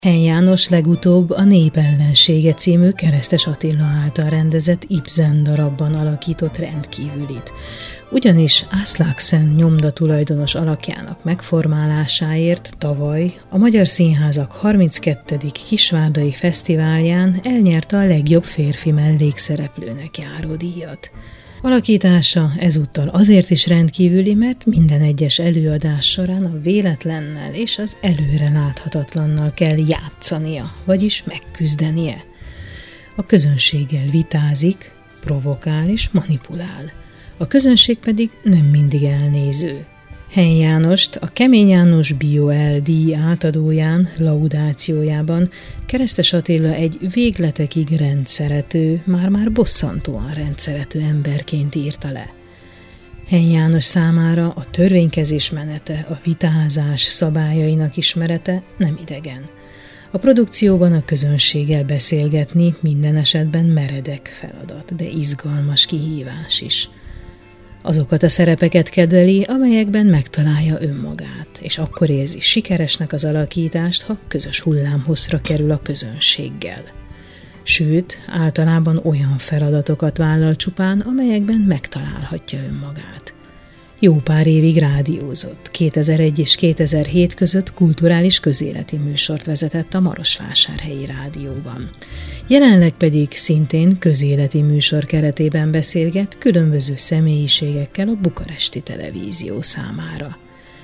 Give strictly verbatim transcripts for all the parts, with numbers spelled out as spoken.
Henn János legutóbb a Nép ellensége című Keresztes Attila által rendezett Ibsen darabban alakított rendkívülit. Ugyanis Aslaksen nyomda tulajdonos alakjának megformálásáért tavaly a Magyar Színházak harminckettedik Kisvárdai Fesztiválján elnyerte a legjobb férfi mellékszereplőnek járó díjat. Alakítása ezúttal azért is rendkívüli, mert minden egyes előadás során a véletlennel és az előre láthatatlannal kell játszania, vagyis megküzdenie. A közönséggel vitázik, provokál és manipulál. A közönség pedig nem mindig elnéző. Henn Jánost a Kemény János BioL díj átadóján, laudációjában Keresztes Attila egy végletekig rendszerető, már-már bosszantóan rendszerető emberként írta le. Henn János számára a törvénykezés menete, a vitázás szabályainak ismerete nem idegen. A produkcióban a közönséggel beszélgetni minden esetben meredek feladat, de izgalmas kihívás is. Azokat a szerepeket kedveli, amelyekben megtalálja önmagát, és akkor érzi sikeresnek az alakítást, ha közös hullámhosszra kerül a közönséggel. Sőt, általában olyan feladatokat vállal csupán, amelyekben megtalálhatja önmagát. Jó pár évig rádiózott, kétezer-egy és kétezer-hét között kulturális közéleti műsort vezetett a Marosvásárhelyi Rádióban. Jelenleg pedig szintén közéleti műsor keretében beszélget különböző személyiségekkel a bukaresti televízió számára.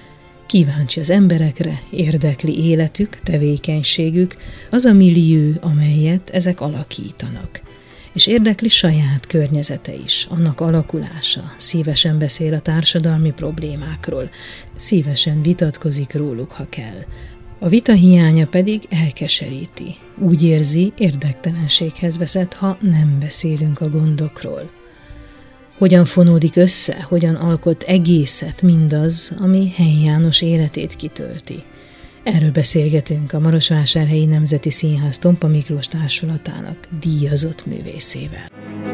Kíváncsi az emberekre, érdekli életük, tevékenységük, az a millió, amelyet ezek alakítanak. És érdekli saját környezete is, annak alakulása, szívesen beszél a társadalmi problémákról, szívesen vitatkozik róluk, ha kell. A vita hiánya pedig elkeseríti, úgy érzi, érdektelenséghez vezet, ha nem beszélünk a gondokról. Hogyan fonódik össze, hogyan alkot egészet mindaz, ami Henn János életét kitölti. Erről beszélgetünk a Marosvásárhelyi Nemzeti Színház Tompa Miklós Társulatának díjazott művészével.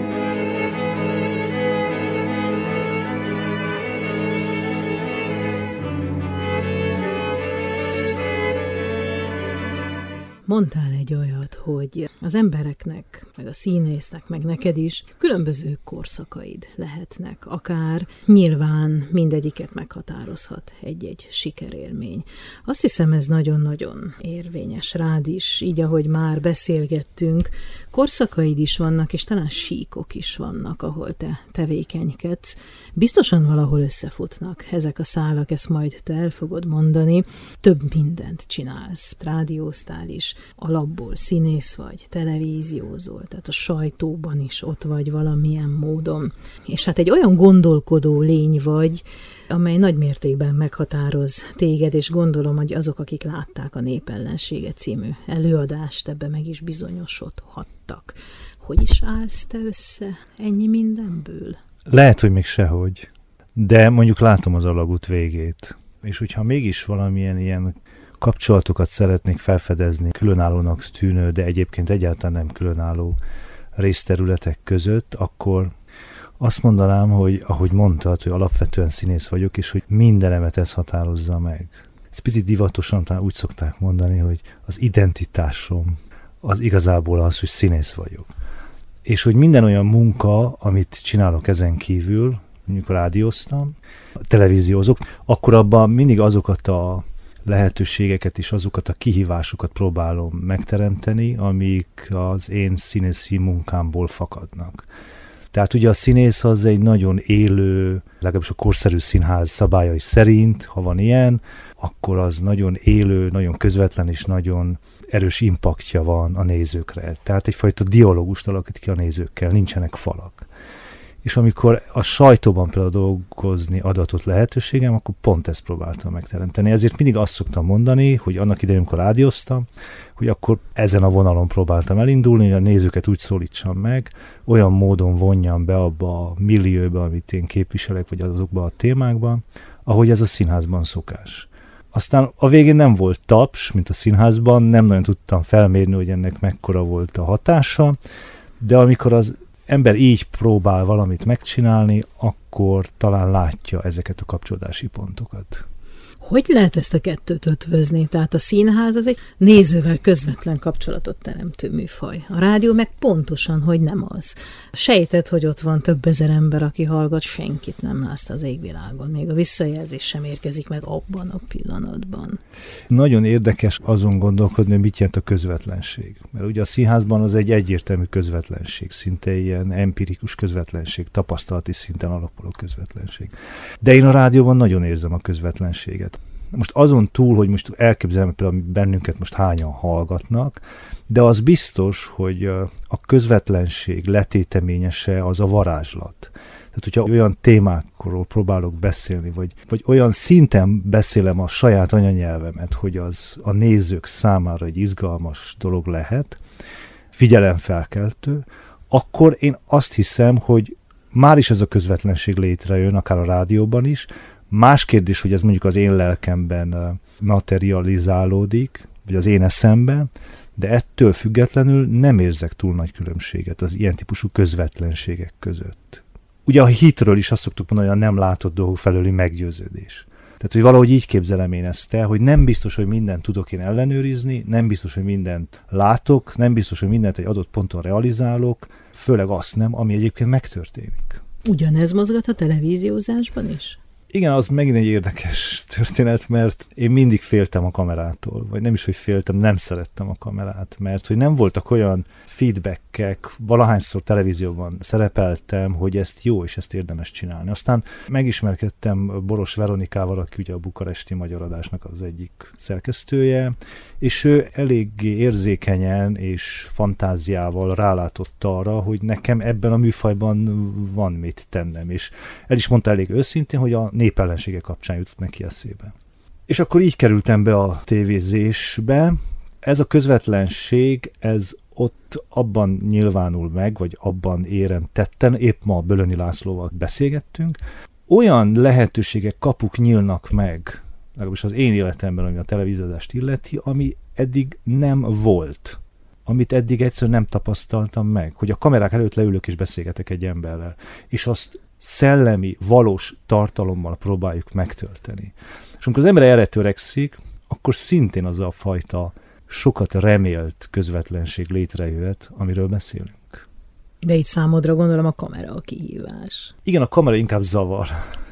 Mondtál egy olyat, hogy az embereknek, meg a színésznek, meg neked is különböző korszakaid lehetnek. Akár nyilván mindegyiket meghatározhat egy-egy sikerélmény. Azt hiszem, ez nagyon-nagyon érvényes rád is, így ahogy már beszélgettünk, korszakaid is vannak, és talán síkok is vannak, ahol te tevékenykedsz. Biztosan valahol összefutnak ezek a szálak, ezt majd te el fogod mondani. Több mindent csinálsz, rádióztál is, alapból színész vagy, televíziózol, tehát a sajtóban is ott vagy valamilyen módon. És hát egy olyan gondolkodó lény vagy, amely nagy mértékben meghatároz téged, és gondolom, hogy azok, akik látták a Nép ellensége című előadást, ebbe meg is bizonyosodhattak. Hogy is állsz te össze ennyi mindenből? Lehet, hogy még sehogy, de mondjuk látom az alagút végét. És hogyha mégis valamilyen ilyen kapcsolatokat szeretnék felfedezni különállónak tűnő, de egyébként egyáltalán nem különálló részterületek között, akkor azt mondanám, hogy ahogy mondtad, hogy alapvetően színész vagyok, és hogy mindenemet ez határozza meg. Ez picit divatosan talán úgy szokták mondani, hogy az identitásom az igazából az, hogy színész vagyok. És hogy minden olyan munka, amit csinálok ezen kívül, mondjuk rádióztam, televíziózok, akkor abban mindig azokat a lehetőségeket és azokat a kihívásokat próbálom megteremteni, amik az én színészi munkámból fakadnak. Tehát ugye a színész az egy nagyon élő, legalábbis a korszerű színház szabályai szerint, ha van ilyen, akkor az nagyon élő, nagyon közvetlen és nagyon erős impaktja van a nézőkre. Tehát egyfajta dialógust alakít ki a nézőkkel, nincsenek falak. És amikor a sajtóban például dolgozni adatot lehetőségem, akkor pont ezt próbáltam megteremteni. Ezért mindig azt szoktam mondani, hogy annak idején, amikor rádióztam, hogy akkor ezen a vonalon próbáltam elindulni, hogy a nézőket úgy szólítsam meg, olyan módon vonjam be abba a millióba, amit én képviselek, vagy azokba a témákba, ahogy ez a színházban szokás. Aztán a végén nem volt taps, mint a színházban, nem nagyon tudtam felmérni, hogy ennek mekkora volt a hatása, de amikor az ember így próbál valamit megcsinálni, akkor talán látja ezeket a kapcsolódási pontokat. Hogy lehet ezt a kettőt ötvözni? Tehát a színház az egy nézővel közvetlen kapcsolatot teremtő műfaj. A rádió meg pontosan, hogy nem az. Sejted, hogy ott van több ezer ember, aki hallgat, senkit nem lászt az égvilágon. Még a visszajelzés sem érkezik meg abban a pillanatban. Nagyon érdekes azon gondolkodni, hogy mit jelent a közvetlenség. Mert ugye a színházban az egy egyértelmű közvetlenség, szinte ilyen empirikus közvetlenség, tapasztalati szinten alapuló közvetlenség. De én a rádióban nagyon érzem a közvetlenséget. Most azon túl, hogy most elképzelem például bennünket most hányan hallgatnak, de az biztos, hogy a közvetlenség letéteményese az a varázslat. Tehát, hogyha olyan témákról próbálok beszélni, vagy, vagy olyan szinten beszélem a saját anyanyelvemet, hogy az a nézők számára egy izgalmas dolog lehet, figyelemfelkeltő, akkor én azt hiszem, hogy már is ez a közvetlenség létrejön, akár a rádióban is. Más kérdés, hogy ez mondjuk az én lelkemben materializálódik, vagy az én eszemben, de ettől függetlenül nem érzek túl nagy különbséget az ilyen típusú közvetlenségek között. Ugye a hitről is azt szoktuk mondani, hogy a nem látott dolgok felőli meggyőződés. Tehát, hogy valahogy így képzelem én ezt el, hogy nem biztos, hogy mindent tudok én ellenőrizni, nem biztos, hogy mindent látok, nem biztos, hogy mindent egy adott ponton realizálok, főleg azt nem, ami egyébként megtörténik. Ugyanez mozgat a televíziózásban is? Igen, az megint egy érdekes történet, mert én mindig féltem a kamerától, vagy nem is, hogy féltem, nem szerettem a kamerát, mert hogy nem voltak olyan feedbackek, valahányszor televízióban szerepeltem, hogy ezt jó, és ezt érdemes csinálni. Aztán megismerkedtem Boros Veronikával, aki ugye a bukaresti magyar adásnak az egyik szerkesztője, és ő eléggé érzékenyen és fantáziával rálátott arra, hogy nekem ebben a műfajban van mit tennem, és el is mondta elég őszintén, hogy a népellensége kapcsán jutott neki eszébe. És akkor így kerültem be a tévézésbe. Ez a közvetlenség, ez ott abban nyilvánul meg, vagy abban érem tetten, épp ma Bölöni Lászlóval beszélgettünk, olyan lehetőségek, kapuk nyílnak meg, legalábbis az én életemben, ami a televíziózást illeti, ami eddig nem volt. Amit eddig egyszerűen nem tapasztaltam meg, hogy a kamerák előtt leülök és beszélgetek egy emberrel, és azt szellemi, valós tartalommal próbáljuk megtölteni. És amikor az ember erre törekszik, akkor szintén az a fajta sokat remélt közvetlenség létrejöhet, amiről beszélünk. De itt számodra gondolom a kamera a kihívás. Igen, a kamera inkább zavar.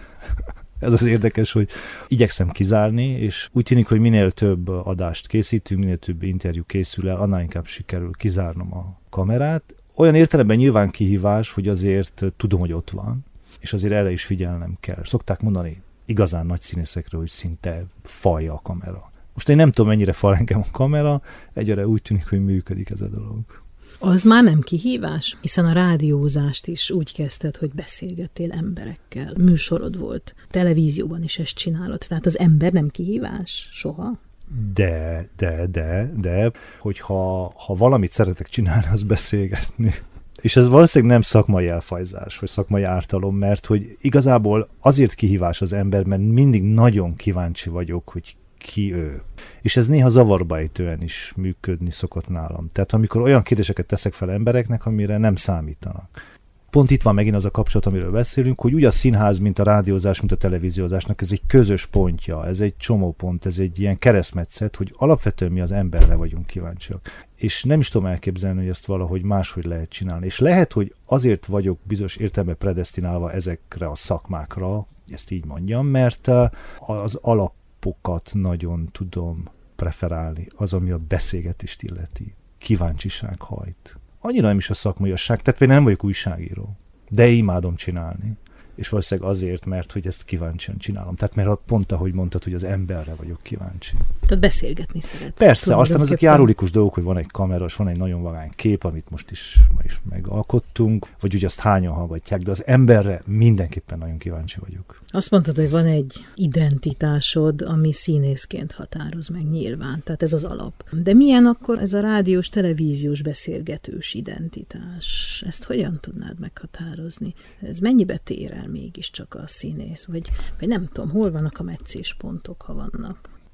Ez az érdekes, hogy igyekszem kizárni, és úgy tűnik, hogy minél több adást készítünk, minél több interjú készül el, annál inkább sikerül kizárnom a kamerát. Olyan értelemben nyilván kihívás, hogy azért tudom, hogy ott van, és azért erre is figyelnem kell. Szokták mondani igazán nagy színészekről, hogy szinte falja a kamera. Most én nem tudom, mennyire fal engem a kamera, egyre úgy tűnik, hogy működik ez a dolog. Az már nem kihívás, hiszen a rádiózást is úgy kezdted, hogy beszélgettél emberekkel. Műsorod volt, televízióban is ezt csinálod. Tehát az ember nem kihívás soha? De, de, de, de, hogyha ha valamit szeretek csinálni, az beszélgetni. És ez valószínűleg nem szakmai elfajzás, vagy szakmai ártalom, mert hogy igazából azért kihívás az ember, mert mindig nagyon kíváncsi vagyok, hogy ki ő. És ez néha zavarba ejtően is működni szokott nálam. Tehát amikor olyan kérdéseket teszek fel embereknek, amire nem számítanak. Pont itt van megint az a kapcsolat, amiről beszélünk, hogy úgy a színház, mint a rádiózás, mint a televíziózásnak ez egy közös pontja, ez egy csomópont, ez egy ilyen keresztmetszet, hogy alapvetően mi az emberre vagyunk kíváncsiak. És nem is tudom elképzelni, hogy ezt valahogy máshogy lehet csinálni. És lehet, hogy azért vagyok bizonyos értelemben predesztinálva ezekre a szakmákra, ezt így mondjam, mert az alapokat nagyon tudom preferálni, az, ami a beszélgetést illeti. Kíváncsiság hajt. Annyira nem is a szakmaiasság, tehát például nem vagyok újságíró, de imádom csinálni. És valószínűleg azért, mert hogy ezt kíváncsian csinálom. Tehát mert pont ahogy mondtad, hogy az emberre vagyok kíváncsi. Tehát beszélgetni szeretsz. Persze, aztán ezek járulékos dolgok, hogy van egy kamera, és van egy nagyon vagány kép, amit most is, ma is megalkottunk, vagy ugye azt hányan hallgatják, de az emberre mindenképpen nagyon kíváncsi vagyok. Azt mondtad, hogy van egy identitásod, ami színészként határoz meg nyilván, tehát ez az alap. De milyen akkor ez a rádiós, televíziós beszélgetős identitás? Ezt hogyan tudnád meghatározni? Ez mennyibe tér el mégiscsak a színész? Vagy, vagy nem tudom, hol vannak a meccéspontok, ha vannak?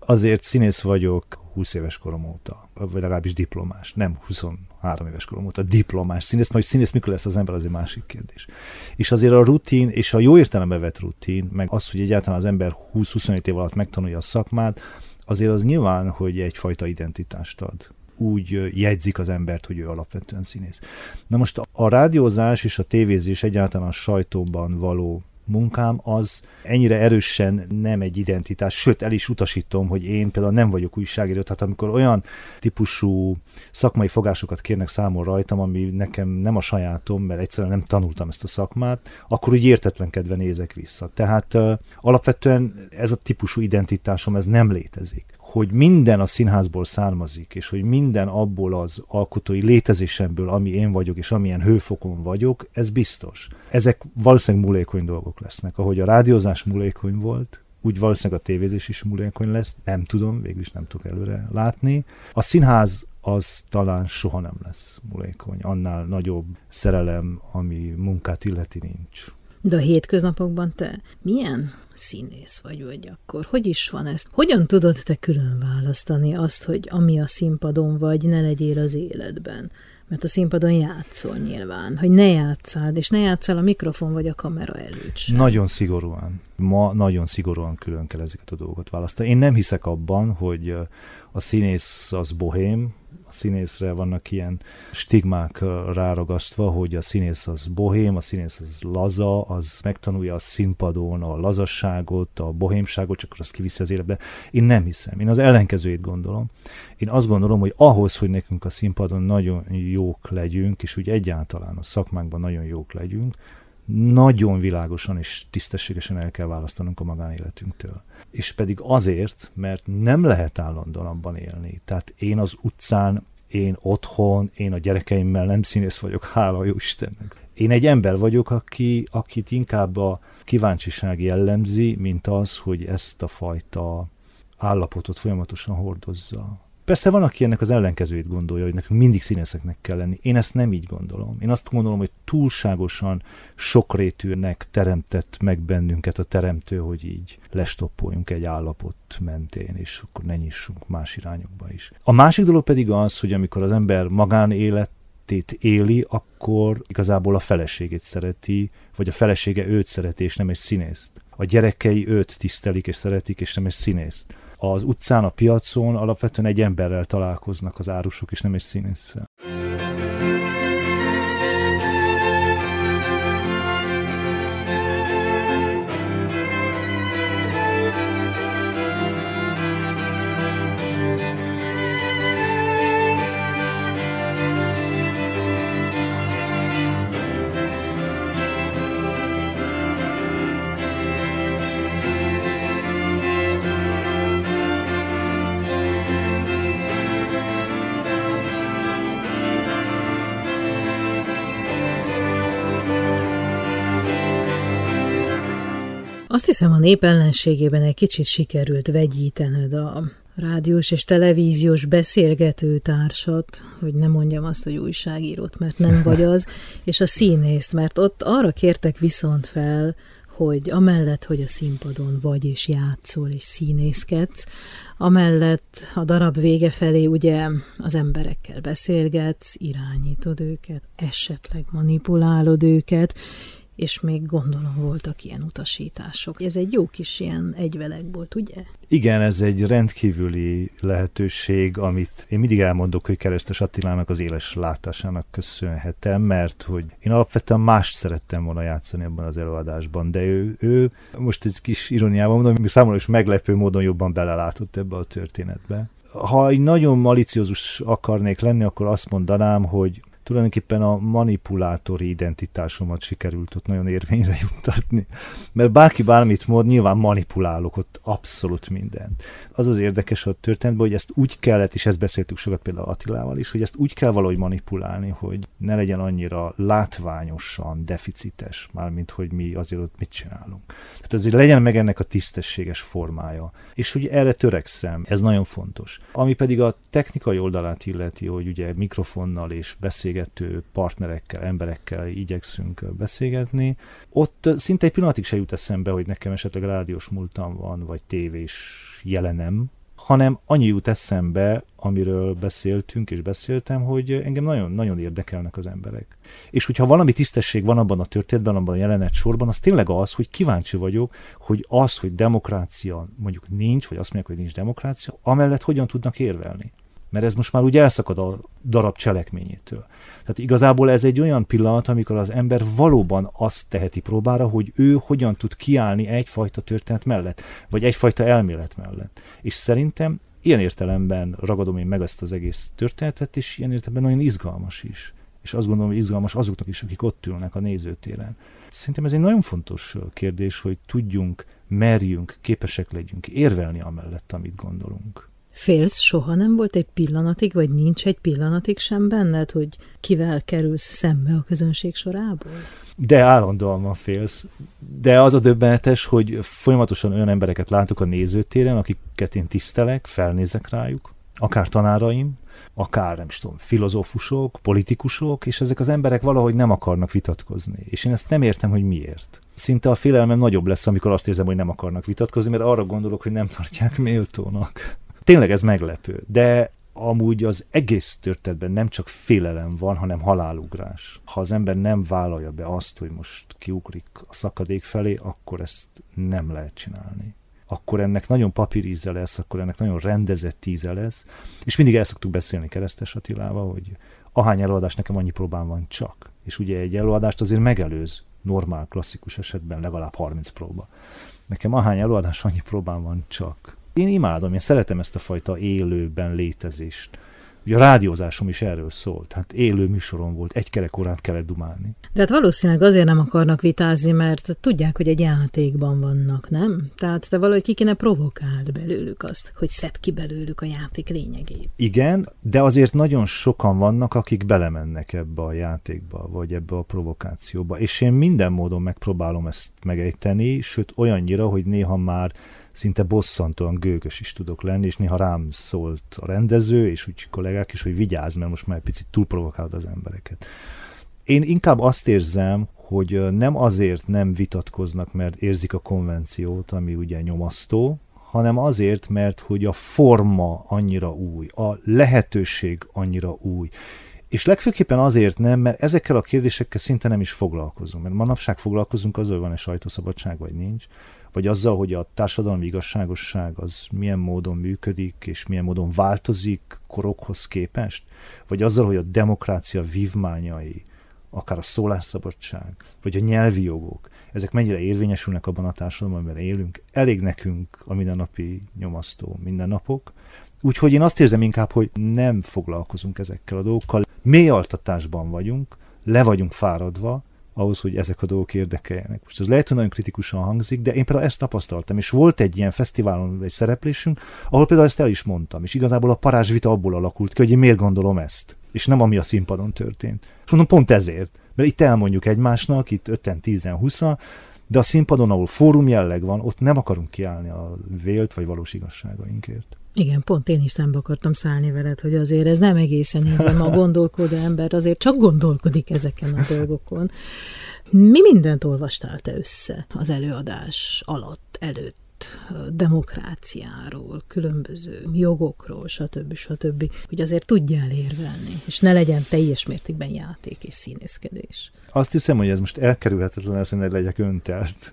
azért színész vagyok húsz éves korom óta, vagy legalábbis diplomás, nem huszonhárom éves korom óta, diplomás színész, majd színész mikor lesz az ember, az egy másik kérdés. És azért a rutin, és a jó értelembe vett rutin, meg az, hogy egyáltalán az ember húsz-huszonöt év alatt megtanulja a szakmát, azért az nyilván, hogy egyfajta identitást ad. Úgy jegyzik az embert, hogy ő alapvetően színész. Na most a rádiózás és a tévézés egyáltalán a sajtóban való munkám az ennyire erősen nem egy identitás, sőt el is utasítom, hogy én például nem vagyok újságíró, tehát amikor olyan típusú szakmai fogásokat kérnek számon rajtam, ami nekem nem a sajátom, mert egyszerűen nem tanultam ezt a szakmát, akkor úgy értetlenkedve nézek vissza. Tehát uh, alapvetően ez a típusú identitásom, ez nem létezik. Hogy minden a színházból származik, és hogy minden abból az alkotói létezésemből, ami én vagyok, és amilyen hőfokon vagyok, ez biztos. Ezek valószínűleg mulékony dolgok lesznek. Ahogy a rádiózás mulékony volt, úgy valószínűleg a tévézés is mulékony lesz, nem tudom, végülis nem tudok előre látni. A színház az talán soha nem lesz mulékony. Annál nagyobb szerelem, ami munkát illeti, nincs. De a hétköznapokban te milyen színész vagy, vagy akkor? Hogy is van ezt? Hogyan tudod te külön választani azt, hogy ami a színpadon vagy, ne legyél az életben? Mert a színpadon játszol nyilván, hogy ne játszál, és ne játszál a mikrofon vagy a kamera előtt sem. Nagyon szigorúan. Ma nagyon szigorúan külön kell ezeket a dolgokat választani. Én nem hiszek abban, hogy a színész az bohém, a színészre vannak ilyen stigmák ráragasztva, hogy a színész az bohém, a színész az laza, az megtanulja a színpadon a lazasságot, a bohémságot, csak azt kiviszi az életbe. Én nem hiszem. Én az ellenkezőjét gondolom. Én azt gondolom, hogy ahhoz, hogy nekünk a színpadon nagyon jók legyünk, és úgy egyáltalán a szakmánkban nagyon jók legyünk, nagyon világosan és tisztességesen el kell választanunk a magánéletünktől. És pedig azért, mert nem lehet állandóan abban élni. Tehát én az utcán, én otthon, én a gyerekeimmel nem színész vagyok, hála jó Istennek. Én egy ember vagyok, aki, akit inkább a kíváncsiság jellemzi, mint az, hogy ezt a fajta állapotot folyamatosan hordozza. Persze van, aki ennek az ellenkezőjét gondolja, hogy nekünk mindig színészeknek kell lenni. Én ezt nem így gondolom. Én azt gondolom, hogy túlságosan sokrétűnek teremtett meg bennünket a teremtő, hogy így lestoppoljunk egy állapot mentén, és akkor ne nyissunk más irányokba is. A másik dolog pedig az, hogy amikor az ember magánéletét éli, akkor igazából a feleségét szereti, vagy a felesége őt szereti, és nem egy színészt. A gyerekei őt tisztelik és szeretik, és nem egy színészt. Az utcán, a piacon alapvetően egy emberrel találkoznak az árusok, és nem egy színésszel. Azt hiszem, a nép ellenségében egy kicsit sikerült vegyítened a rádiós és televíziós beszélgetőtársat, hogy ne mondjam azt, hogy újságírót, mert nem vagy az, és a színészt, mert ott arra kértek viszont fel, hogy amellett, hogy a színpadon vagy és játszol és színészkedsz, amellett a darab vége felé ugye az emberekkel beszélgetsz, irányítod őket, esetleg manipulálod őket, és még gondolom voltak ilyen utasítások. Ez egy jó kis ilyen egyveleg volt, ugye? Igen, ez egy rendkívüli lehetőség, amit én mindig elmondok, hogy Keresztes Attilának az éles látásának köszönhetem, mert hogy én alapvetően mást szerettem volna játszani abban az előadásban, de ő, ő most egy kis ironiával mondom, hogy számomra is meglepő módon jobban belelátott ebbe a történetbe. Ha egy nagyon maliciózus akarnék lenni, akkor azt mondanám, hogy tulajdonképpen a manipulátori identitásomat sikerült ott nagyon érvényre juttatni. Mert bárki bármit mond, nyilván manipulálok ott abszolút mindent. Az az érdekes a történetben, hogy ezt úgy kellett, és ezt beszéltük sokat például Attilával is, hogy ezt úgy kell valahogy manipulálni, hogy ne legyen annyira látványosan deficites, mármint hogy mi azért ott mit csinálunk. Tehát azért legyen meg ennek a tisztességes formája. És hogy erre törekszem, ez nagyon fontos. Ami pedig a technikai oldalát illeti, hogy ugye mikrofonnal és beszélgető partnerekkel, emberekkel igyekszünk beszélgetni. Ott szinte egy pillanatig se jut eszembe, hogy nekem esetleg rádiós múltam van, vagy tévés jelenem. hanem annyi jut eszembe, amiről beszéltünk és beszéltem, hogy engem nagyon-nagyon érdekelnek az emberek. És hogyha valami tisztesség van abban a történetben, abban a jelenet sorban, az tényleg az, hogy kíváncsi vagyok, hogy az, hogy demokrácia mondjuk nincs, vagy azt mondják, hogy nincs demokrácia, amellett hogyan tudnak érvelni. Mert ez most már úgy elszakad a darab cselekményétől. Tehát igazából ez egy olyan pillanat, amikor az ember valóban azt teheti próbára, hogy ő hogyan tud kiállni egyfajta történet mellett, vagy egyfajta elmélet mellett. És szerintem ilyen értelemben ragadom én meg ezt az egész történetet, és ilyen értelemben nagyon izgalmas is. És azt gondolom, hogy izgalmas azoknak is, akik ott ülnek a nézőtéren. Szerintem ez egy nagyon fontos kérdés, hogy tudjunk, merjünk, képesek legyünk érvelni amellett, amit gondolunk. Félsz, soha nem volt egy pillanatig, vagy nincs egy pillanatig sem benned, hogy kivel kerülsz szembe a közönség sorából? De állandóan félsz. De az a döbbenetes, hogy folyamatosan olyan embereket látok a nézőtéren, akiket én tisztelek, felnézek rájuk, akár tanáraim, akár nem is tudom, filozófusok, politikusok, és ezek az emberek valahogy nem akarnak vitatkozni. És én ezt nem értem, hogy miért. Szinte a félelmem nagyobb lesz, amikor azt érzem, hogy nem akarnak vitatkozni, mert arra gondolok, hogy nem tartják méltónak. Tényleg ez meglepő, de amúgy az egész történetben nem csak félelem van, hanem halálugrás. Ha az ember nem vállalja be azt, hogy most kiugrik a szakadék felé, akkor ezt nem lehet csinálni. Akkor ennek nagyon papíríze lesz, akkor ennek nagyon rendezett íze lesz. És mindig el szoktuk beszélni Keresztes Attilával, hogy ahány előadás nekem annyi próbám van csak. És ugye egy előadást azért megelőz normál, klasszikus esetben legalább harminc próba. Nekem ahány előadás annyi próbám van csak. Én imádom, én szeretem ezt a fajta élőben létezést. Ugye a rádiózásom is erről szólt. Hát élő műsorom volt, egy kerek órát kellett dumálni. De hát valószínűleg azért nem akarnak vitázni, mert tudják, hogy egy játékban vannak, nem? Tehát te valahogy ki kéne provokáld belőlük azt, hogy szedd ki belőlük a játék lényegét. Igen, de azért nagyon sokan vannak, akik belemennek ebbe a játékba, vagy ebbe a provokációba. És én minden módon megpróbálom ezt megejteni, sőt olyannyira, hogy néha már szinte bosszantóan gőgös is tudok lenni, és néha rám szólt a rendező, és úgy kollégák is, hogy vigyázz, mert most már egy picit túlprovokálod az embereket. Én inkább azt érzem, hogy nem azért nem vitatkoznak, mert érzik a konvenciót, ami ugye nyomasztó, hanem azért, mert hogy a forma annyira új, a lehetőség annyira új. És legfőképpen azért nem, mert ezekkel a kérdésekkel szinte nem is foglalkozunk. Mert manapság foglalkozunk azzal, hogy van-e sajtószabadság, vagy nincs, vagy azzal, hogy a társadalmi igazságosság az milyen módon működik, és milyen módon változik korokhoz képest, vagy azzal, hogy a demokrácia vívmányai, akár a szólásszabadság, vagy a nyelvi jogok, ezek mennyire érvényesülnek abban a társadalomban, amiben élünk. Elég nekünk a mindennapi nyomasztó mindennapok. Úgyhogy én azt érzem inkább, hogy nem foglalkozunk ezekkel a dolgokkal. Mély altatásban vagyunk, le vagyunk fáradva, ahhoz, hogy ezek a dolgok érdekeljenek. Most ez lehet, hogy nagyon kritikusan hangzik, de én például ezt tapasztaltam, és volt egy ilyen fesztiválon egy szereplésünk, ahol például ezt el is mondtam, és igazából a parázsvita abból alakult ki, hogy én miért gondolom ezt, és nem ami a színpadon történt. És mondom, pont ezért, mert itt elmondjuk egymásnak, itt öten, tízen, húszan, de a színpadon, ahol fórum jelleg van, ott nem akarunk kiállni a vélt vagy valós igazságainkért. Igen, pont én is szembe akartam szállni veled, hogy azért ez nem egészen így van, a gondolkodó ember azért csak gondolkodik ezeken a dolgokon. Mi mindent olvastál te össze az előadás alatt, előtt, demokráciáról, különböző jogokról, stb. stb., hogy azért tudjál érvelni, és ne legyen teljes mértékben játék és színészkedés. Azt hiszem, hogy ez most elkerülhetetlen, hogy legyek öntelt,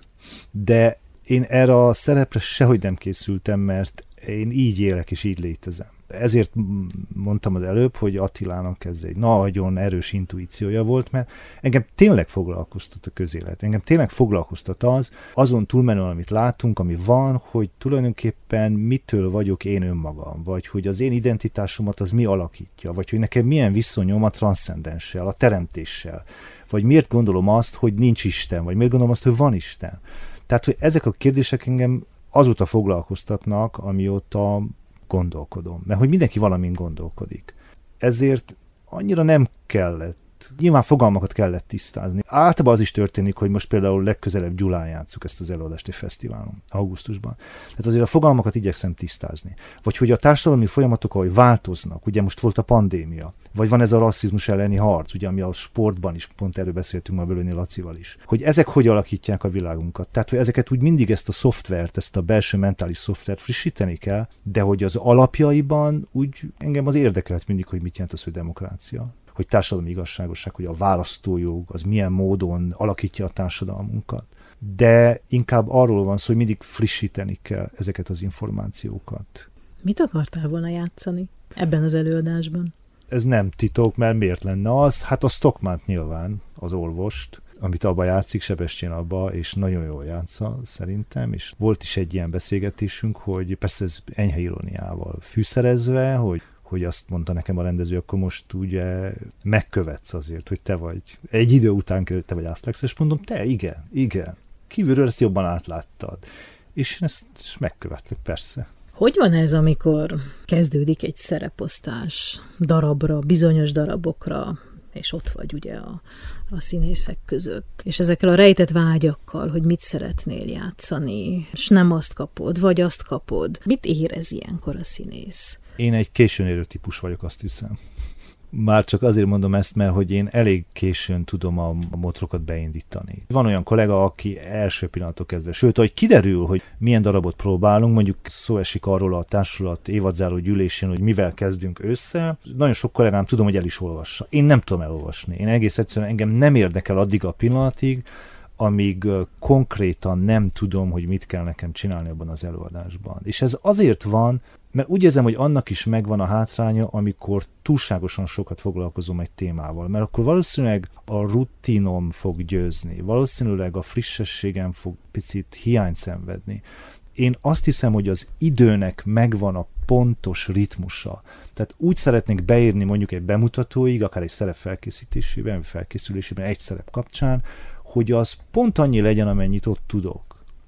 de én erre a szerepre sehogy nem készültem, mert én így élek és így létezem. Ezért mondtam az előbb, hogy Attilának ez egy nagyon erős intuíciója volt, mert engem tényleg foglalkoztat a közélet. Engem tényleg foglalkoztat az, azon túlmenően, amit látunk, ami van, hogy tulajdonképpen mitől vagyok én önmagam, vagy hogy az én identitásomat az mi alakítja, vagy hogy nekem milyen viszonyom a transzcendenssel, a teremtéssel, vagy miért gondolom azt, hogy nincs Isten, vagy miért gondolom azt, hogy van Isten. Tehát, hogy ezek a kérdések engem azóta foglalkoztatnak, amióta gondolkodom. Mert hogy mindenki valamin gondolkodik. Ezért annyira nem kellett volt. Nyilván fogalmakat kellett tisztázni. Általában az is történik, hogy most például legközelebb Gyulán játsszuk ezt az előadást egy fesztiválon, augusztusban. Tehát azért a fogalmakat igyekszem tisztázni. Vagy hogy a társadalmi folyamatok, ahogy változnak, ugye most volt a pandémia, vagy van ez a rasszizmus elleni harc, ugye, ami a sportban is, pont erről beszéltünk ma Bölöni Lacival is, hogy ezek hogy alakítják a világunkat. Tehát, hogy ezeket úgy mindig ezt a szoftvert, ezt a belső mentális szoftvert frissíteni kell, de hogy az alapjaiban úgy engem az érdekelt mindig, hogy mit jelent az, hogy demokrácia, hogy társadalmi igazságosság, hogy a választójog az milyen módon alakítja a társadalmunkat. De inkább arról van szó, hogy mindig frissíteni kell ezeket az információkat. Mit akartál volna játszani ebben az előadásban? Ez nem titok, mert miért lenne az? Hát a Stockmant nyilván, az orvost, amit abba játszik, Sebestyén abba, és nagyon jól játsza szerintem, és volt is egy ilyen beszélgetésünk, hogy persze ez enyhe iróniával fűszerezve, hogy, hogy azt mondta nekem a rendező, akkor most ugye megkövetsz azért, hogy te vagy. Egy idő után te vagy Aslax, és mondom, te, igen, igen. Kívülről ezt jobban átláttad. És ezt és megkövetlek, persze. Hogy van ez, amikor kezdődik egy szereposztás darabra, bizonyos darabokra, és ott vagy ugye a, a színészek között, és ezekkel a rejtett vágyakkal, hogy mit szeretnél játszani, és nem azt kapod, vagy azt kapod. Mit érez ilyenkor a színész? Én egy későn érő típus vagyok, azt hiszem. Már csak azért mondom ezt, mert hogy én elég későn tudom a, a motorokat beindítani. Van olyan kollega, aki első pillanattól kezdve, sőt, hogy kiderül, hogy milyen darabot próbálunk, mondjuk szó esik arról a társulat évadzáró gyűlésén, hogy mivel kezdünk össze. Nagyon sok kollégám tudom, hogy el is olvassa. Én nem tudom elolvasni. Én egész egyszerűen engem nem érdekel addig a pillanatig, amíg konkrétan nem tudom, hogy mit kell nekem csinálni abban az előadásban. És ez azért van, mert úgy érzem, hogy annak is megvan a hátránya, amikor túlságosan sokat foglalkozom egy témával, mert akkor valószínűleg a rutinom fog győzni, valószínűleg a frissességem fog picit hiányt szenvedni. Én azt hiszem, hogy az időnek megvan a pontos ritmusa. Tehát úgy szeretnék beírni mondjuk egy bemutatóig, akár egy szerep felkészítésében, vagy felkészülésében, egy szerep kapcsán, hogy az pont annyi legyen, amennyit ott tudok.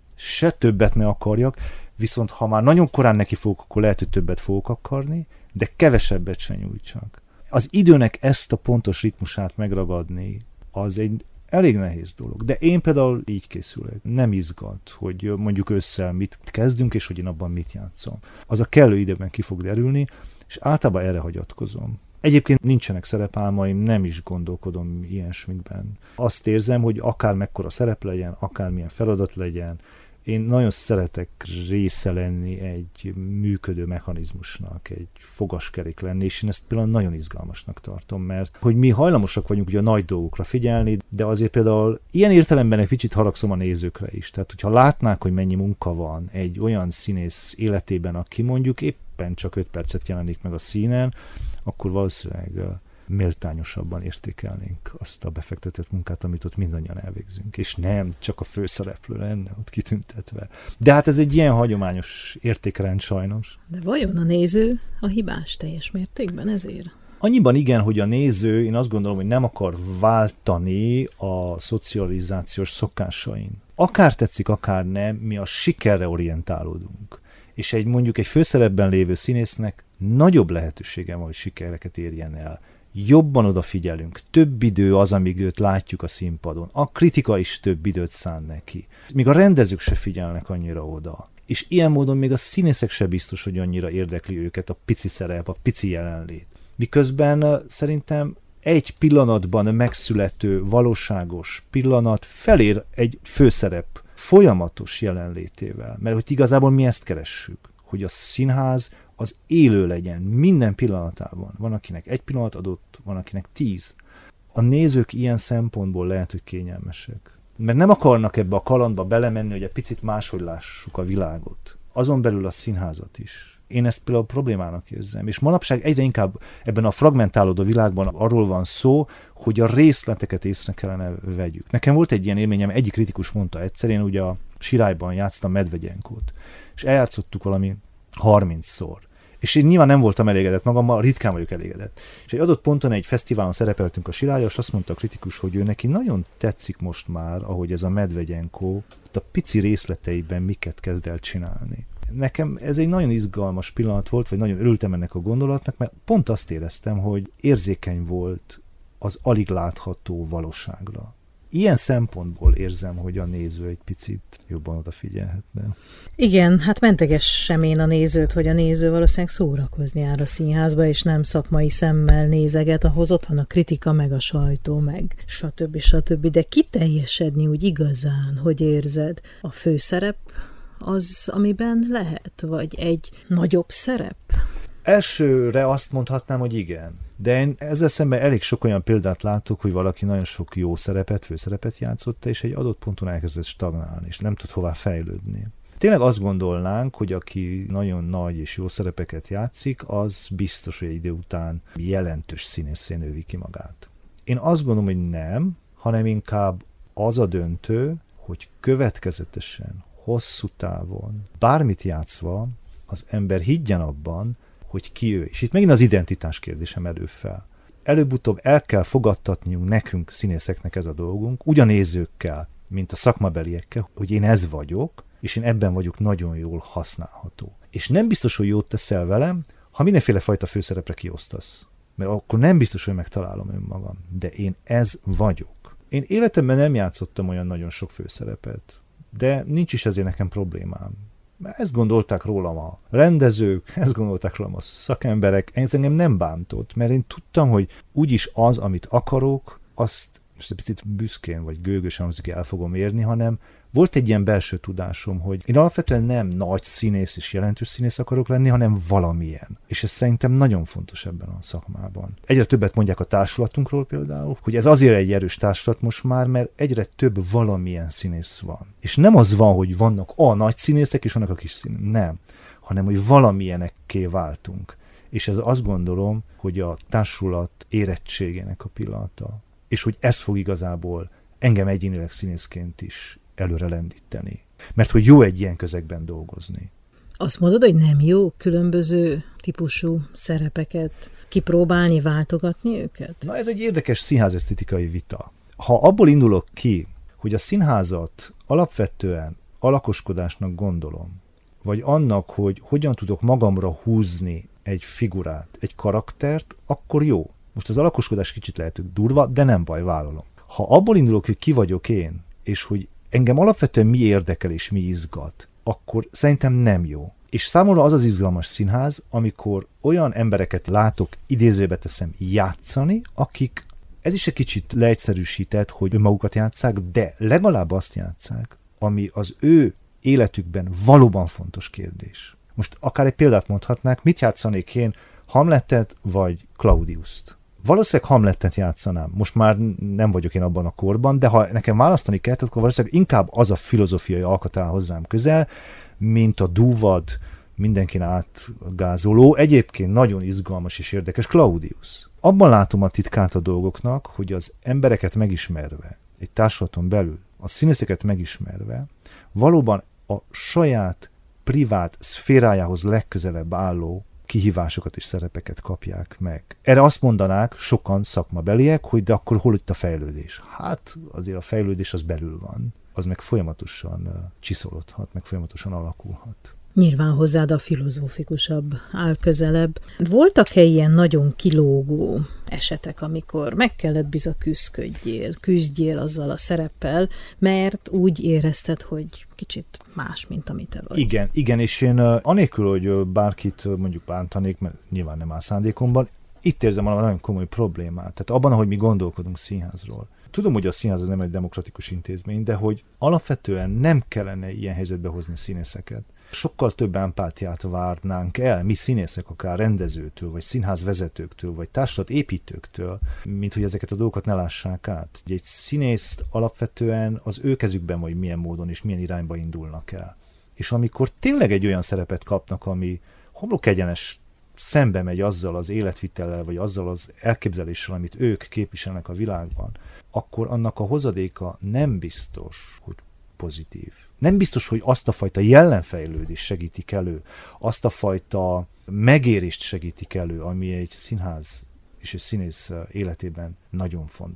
Se többet ne akarjak, viszont ha már nagyon korán neki fogok, akkor lehet, hogy többet fogok akarni, de kevesebbet sem nyújtsak. Az időnek ezt a pontos ritmusát megragadni, az egy elég nehéz dolog. De én például így készülök. Nem izgat, hogy mondjuk ősszel mit kezdünk, és hogy én abban mit játszom. Az a kellő időben ki fog derülni, és általában erre hagyatkozom. Egyébként nincsenek szerepálmaim, nem is gondolkodom ilyesmikben. Azt érzem, hogy akár mekkora szerep legyen, akár milyen feladat legyen, én nagyon szeretek része lenni egy működő mechanizmusnak, egy fogaskerék lenni, és én ezt például nagyon izgalmasnak tartom, mert hogy mi hajlamosak vagyunk ugye a nagy dolgokra figyelni, de azért például ilyen értelemben egy kicsit haragszom a nézőkre is. Tehát, hogyha látnák, hogy mennyi munka van egy olyan színész életében, aki mondjuk éppen csak öt percet jelenik meg a színen, akkor valószínűleg méltányosabban értékelnénk azt a befektetett munkát, amit ott mindannyian elvégzünk, és nem csak a főszereplő lenne ott kitüntetve. De hát ez egy ilyen hagyományos értékrend sajnos. De vajon a néző a hibás teljes mértékben ezért? Annyiban igen, hogy a néző, én azt gondolom, hogy nem akar váltani a szocializációs szokásain. Akár tetszik, akár nem, mi a sikerre orientálódunk. És egy mondjuk egy főszerepben lévő színésznek nagyobb lehetősége van, hogy sikereket érjen el. Jobban odafigyelünk, több idő az, amíg őt látjuk a színpadon. A kritika is több időt szán neki. Még a rendezők se figyelnek annyira oda. És ilyen módon még a színészek se biztos, hogy annyira érdekli őket a pici szerep, a pici jelenlét. Miközben szerintem egy pillanatban megszülető, valóságos pillanat felér egy főszerep folyamatos jelenlétével. Mert hogy igazából mi ezt keressük, hogy a színház az élő legyen minden pillanatában. Van, akinek egy pillanat adott, van, akinek tíz. A nézők ilyen szempontból lehet, hogy kényelmesek. Mert nem akarnak ebbe a kalandba belemenni, hogy egy picit máshogy lássuk a világot. Azon belül a színházat is. Én ezt például problémának érzem. És manapság egyre inkább ebben a fragmentálódó világban arról van szó, hogy a részleteket észre kellene vegyük. Nekem volt egy ilyen élményem, egyik kritikus mondta egyszer, én ugye a Sirályban játsztam Medvegyenkót, és eljátszottuk valami harmincszor. És én nyilván nem voltam elégedett magammal, ritkán vagyok elégedett. És egy adott ponton egy fesztiválon szerepeltünk a Sirállyal, és azt mondta a kritikus, hogy ő neki nagyon tetszik most már, ahogy ez a Medvegyenkó a pici részleteiben miket kezd el csinálni. Nekem ez egy nagyon izgalmas pillanat volt, vagy nagyon örültem ennek a gondolatnak, mert pont azt éreztem, hogy érzékeny volt a az alig látható valóságra. Ilyen szempontból érzem, hogy a néző egy picit jobban odafigyelhetne. Igen, hát mentegessem én a nézőt, hogy a néző valószínűleg szórakozni jár a színházba, és nem szakmai szemmel nézeget, ahhoz ott van a kritika, meg a sajtó, meg stb. stb. De kiteljesedni úgy igazán, hogy érzed, a főszerep az, amiben lehet? Vagy egy nagyobb szerep? Elsőre azt mondhatnám, hogy igen. De én ezzel szemben elég sok olyan példát látok, hogy valaki nagyon sok jó szerepet, főszerepet játszott, és egy adott ponton elkezdett stagnálni, és nem tud hová fejlődni. Tényleg azt gondolnánk, hogy aki nagyon nagy és jó szerepeket játszik, az biztos, hogy egy idő után jelentős színészé növi ki magát. Én azt gondolom, hogy nem, hanem inkább az a döntő, hogy következetesen, hosszú távon, bármit játszva, az ember higgyen abban, hogy ki ő. És itt megint az identitás kérdése merül fel. Előbb-utóbb el kell fogadtatniunk nekünk, színészeknek ez a dolgunk, úgy a nézőkkel, mint a szakmabeliekkel, hogy én ez vagyok, és én ebben vagyok nagyon jól használható. És nem biztos, hogy jót teszel velem, ha mindenféle fajta főszerepre kiosztasz. Mert akkor nem biztos, hogy megtalálom önmagam. De én ez vagyok. Én életemben nem játszottam olyan nagyon sok főszerepet, de nincs is ezért nekem problémám. Ezt gondolták rólam a rendezők, ezt gondolták rólam a szakemberek, ez engem nem bántott, mert én tudtam, hogy úgyis az, amit akarok, azt most egy picit büszkén vagy gőgösen hangzik, el fogom érni, hanem volt egy ilyen belső tudásom, hogy én alapvetően nem nagy színész és jelentős színész akarok lenni, hanem valamilyen. És ez szerintem nagyon fontos ebben a szakmában. Egyre többet mondják a társulatunkról például, hogy ez azért egy erős társulat most már, mert egyre több valamilyen színész van. És nem az van, hogy vannak a nagy színészek és vannak a kis színészek. Nem. Hanem, hogy valamilyenekké váltunk. És ez azt gondolom, hogy a társulat érettségének a pillanata. És hogy ez fog igazából engem egyénileg színészként is előre lendíteni. Mert hogy jó egy ilyen közegben dolgozni. Azt mondod, hogy nem jó különböző típusú szerepeket kipróbálni, váltogatni őket? Na ez egy érdekes színházesztetikai vita. Ha abból indulok ki, hogy a színházat alapvetően alakoskodásnak gondolom, vagy annak, hogy hogyan tudok magamra húzni egy figurát, egy karaktert, akkor jó. Most az alakoskodás kicsit lehet durva, de nem baj, vállalom. Ha abból indulok, hogy ki vagyok én, és hogy engem alapvetően mi érdekel és mi izgat, akkor szerintem nem jó. És számomra az az izgalmas színház, amikor olyan embereket látok, idézőbe teszem, játszani, akik, ez is egy kicsit leegyszerűsített, hogy önmagukat játsszák, de legalább azt játsszák, ami az ő életükben valóban fontos kérdés. Most akár egy példát mondhatnák, mit játszanék én, Hamletet vagy Claudiust? Valószínűleg Hamletet játszanám. Most már nem vagyok én abban a korban, de ha nekem választani kellett, akkor valószínűleg inkább az a filozófiai alkat áll hozzám közel, mint a dúvad, mindenkin átgázoló, egyébként nagyon izgalmas és érdekes Claudius. Abban látom a titkát a dolgoknak, hogy az embereket megismerve, egy társulaton belül, a színészeket megismerve, valóban a saját privát szférájához legközelebb álló kihívásokat és szerepeket kapják meg. Erre azt mondanák sokan szakmabeliek, hogy de akkor hol itt a fejlődés? Hát azért a fejlődés az belül van. Az meg folyamatosan uh, csiszolódhat, meg folyamatosan alakulhat. Nyilván hozzád a filozófikusabb áll közelebb. Voltak-e ilyen nagyon kilógó esetek, amikor meg kellett biza küzdködjél, küzdjél azzal a szereppel, mert úgy érezted, hogy kicsit más, mint amit te vagy? Igen, igen, és én uh, anélkül, hogy uh, bárkit uh, mondjuk bántanék, mert nyilván nem áll szándékomban, itt érzem valami nagyon komoly problémát. Tehát abban, ahogy mi gondolkodunk színházról. Tudom, hogy a színház nem egy demokratikus intézmény, de hogy alapvetően nem kellene ilyen helyzetbe hozni színészeket. Sokkal több empátiát várnánk el, mi színészek, akár rendezőtől, vagy színházvezetőktől, vagy társulatépítőktől, mint hogy ezeket a dolgokat ne lássák át. Egy színészt alapvetően az ő kezükben, hogy milyen módon és milyen irányba indulnak el. És amikor tényleg egy olyan szerepet kapnak, ami homlokegyenes szembe megy azzal az életvitellel, vagy azzal az elképzeléssel, amit ők képviselnek a világban, akkor annak a hozadéka nem biztos, hogy pozitív. Nem biztos, hogy azt a fajta jelenfejlődést segítik elő, azt a fajta megérést segítik elő, ami egy színház és egy színész életében nagyon fontos.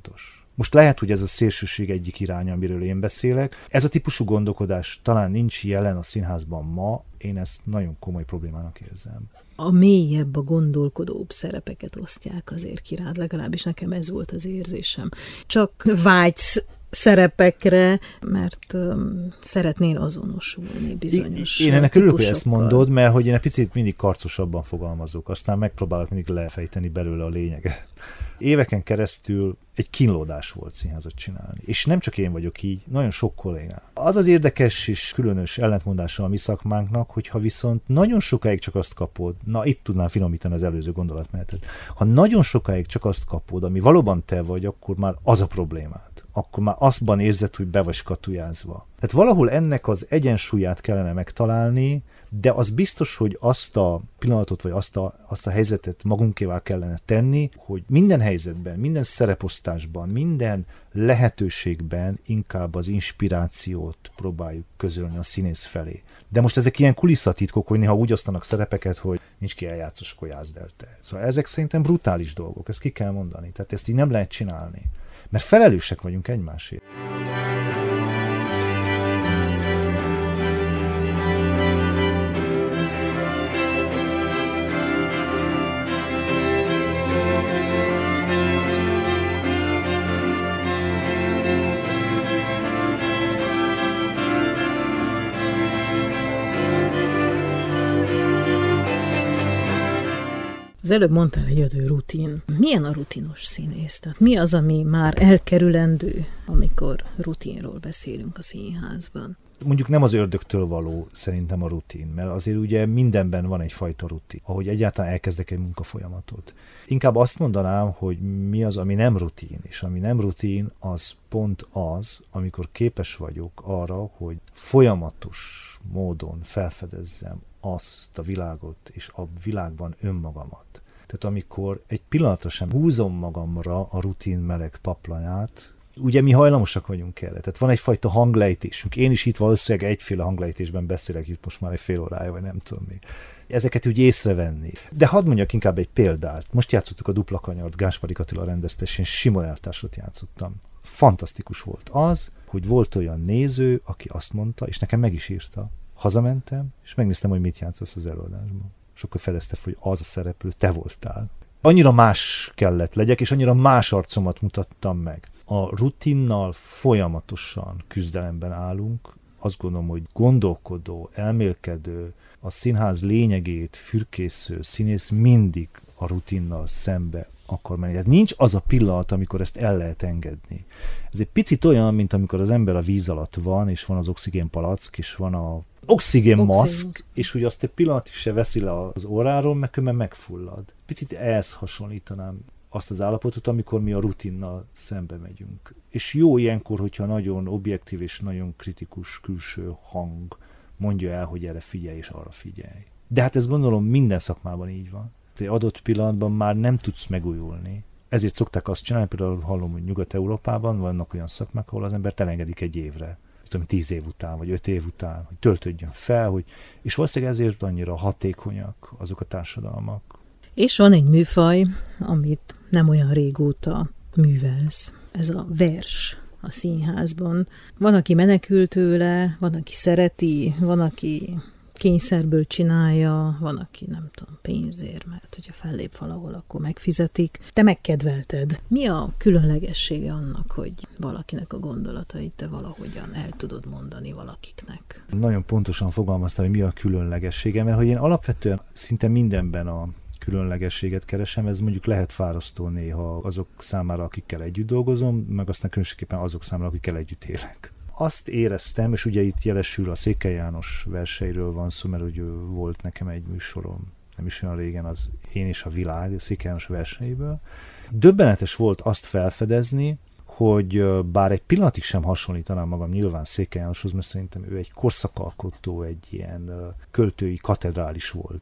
Most lehet, hogy ez a szélsőség egyik iránya, amiről én beszélek. Ez a típusú gondolkodás talán nincs jelen a színházban ma, én ezt nagyon komoly problémának érzem. A mélyebb, a gondolkodóbb szerepeket osztják azért ki rád, legalábbis nekem ez volt az érzésem. Csak vágysz szerepekre, mert um, szeretnél azonosulni bizonyos Én, én ennek örülök, hogy ezt mondod, mert hogy én egy picit mindig karcosabban fogalmazok, aztán megpróbálok mindig lefejteni belőle a lényeget. Éveken keresztül egy kínlódás volt színházat csinálni. És nem csak én vagyok így, nagyon sok kollégám. Az az érdekes és különös ellentmondása a mi szakmánknak, hogyha viszont nagyon sokáig csak azt kapod, na itt tudnám finomítani az előző gondolatmenetet, ha nagyon sokáig csak azt kapod, ami valóban te vagy, akkor már az a problémád. Akkor már azban érzed, hogy be vagy skatujázva. Tehát valahol ennek az egyensúlyát kellene megtalálni, de az biztos, hogy azt a pillanatot, vagy azt a, azt a helyzetet magunkévá kellene tenni, hogy minden helyzetben, minden szereposztásban, minden lehetőségben inkább az inspirációt próbáljuk közölni a színész felé. De most ezek ilyen kulisszatitkok, hogy néha úgy osztanak szerepeket, hogy nincs ki eljátszos, akkor játszd el te. Szóval ezek szerintem brutális dolgok, ezt ki kell mondani. Tehát ezt így nem lehet csinálni. Mert felelősek vagyunk egymásért. Az előbb mondtál egy adő rutin. Milyen a rutinos színész? Tehát mi az, ami már elkerülendő, amikor rutinról beszélünk a színházban? Mondjuk nem az ördögtől való szerintem a rutin, mert azért ugye mindenben van egyfajta rutin, ahogy egyáltalán elkezdek egy munkafolyamatot. Inkább azt mondanám, hogy mi az, ami nem rutin, és ami nem rutin, az pont az, amikor képes vagyok arra, hogy folyamatos módon felfedezzem azt a világot, és a világban önmagamat. Tehát amikor egy pillanatra sem húzom magamra a rutin meleg paplanyát, ugye mi hajlamosak vagyunk erre. Tehát van egyfajta hanglejtésünk. Én is itt valószínűleg egyféle hanglejtésben beszélek itt most már egy fél órája, vagy nem tudom mi. Ezeket úgy észrevenni. De hadd mondjak inkább egy példát. Most játszottuk a Dupla Kanyart, Gáspári Attila rendezte, és én Simon eltársat játszottam. Fantasztikus volt az, hogy volt olyan néző, aki azt mondta, és nekem meg is írta. Hazamentem, és megnéztem, hogy mit játszasz az előadásban. És akkor fedezte, hogy az a szereplő te voltál. Annyira más kellett legyek, és annyira más arcomat mutattam meg. A rutinnal folyamatosan küzdelemben állunk. Azt gondolom, hogy gondolkodó, elmélkedő, a színház lényegét fürkésző színész mindig a rutinnal szembe akar menni. Tehát nincs az a pillanat, amikor ezt el lehet engedni. Ez egy picit olyan, mint amikor az ember a víz alatt van, és van az oxigénpalack, és van a oxigénmaszk, Oxigén. És úgy azt egy pillanatig se veszi le az óráról, meg különben megfullad. Picit ehhez hasonlítanám azt az állapotot, amikor mi a rutinnal szembe megyünk. És jó ilyenkor, hogyha nagyon objektív és nagyon kritikus külső hang mondja el, hogy erre figyelj és arra figyelj. De hát ezt gondolom minden szakmában így van. Egy adott pillanatban már nem tudsz megújulni. Ezért szokták azt csinálni, például hallom, hogy Nyugat-Európában vannak olyan szakmák, ahol az embert elengedik egy évre. Tudom, tíz év után, vagy öt év után, hogy töltődjön fel, hogy, és valószínűleg ezért annyira hatékonyak azok a társadalmak. És van egy műfaj, amit nem olyan régóta művelsz. Ez a vers a színházban. Van, aki menekül tőle, van, aki szereti, van, aki kényszerből csinálja, van, aki nem tudom, pénzért, mert hogyha fellép valahol, akkor megfizetik. Te megkedvelted. Mi a különlegessége annak, hogy valakinek a gondolatait te valahogyan el tudod mondani valakiknek? Nagyon pontosan fogalmaztam, hogy mi a különlegessége, mert hogy én alapvetően szinte mindenben a különlegességet keresem, ez mondjuk lehet fárasztó néha azok számára, akikkel együtt dolgozom, meg aztán különösképpen azok számára, akikkel együtt élek. Azt éreztem, és ugye itt jelesül a Székely János verseiről van szó, mert ugye volt nekem egy műsorom, nem is olyan régen, az Én és a világ, a Székely János verseiből. Döbbenetes volt azt felfedezni, hogy bár egy pillanatig sem hasonlítanám magam nyilván Székely Jánoshoz, mert szerintem ő egy korszakalkotó, egy ilyen költői katedrális volt.